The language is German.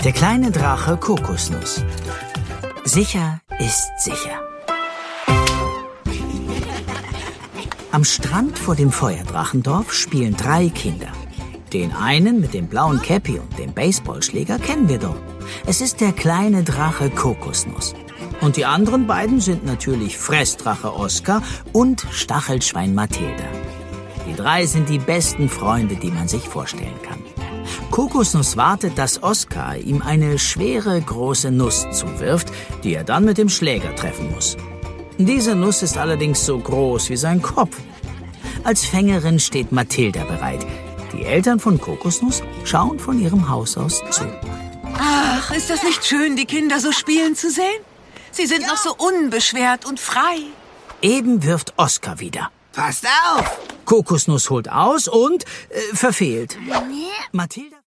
Der kleine Drache Kokosnuss. Sicher ist sicher. Am Strand vor dem Feuerdrachendorf spielen 3 Kinder. Den einen mit dem blauen Käppi und dem Baseballschläger kennen wir doch. Es ist der kleine Drache Kokosnuss. Und die anderen beiden sind natürlich Fressdrache Oskar und Stachelschwein Mathilda. Die 3 sind die besten Freunde, die man sich vorstellen kann. Kokosnuss wartet, dass Oskar ihm eine schwere, große Nuss zuwirft, die er dann mit dem Schläger treffen muss. Diese Nuss ist allerdings so groß wie sein Kopf. Als Fängerin steht Mathilda bereit. Die Eltern von Kokosnuss schauen von ihrem Haus aus zu. Ach, ist das nicht schön, die Kinder so spielen zu sehen? Sie sind noch so unbeschwert und frei. Eben wirft Oskar wieder. Passt auf! Kokosnuss holt aus und verfehlt. Mathilda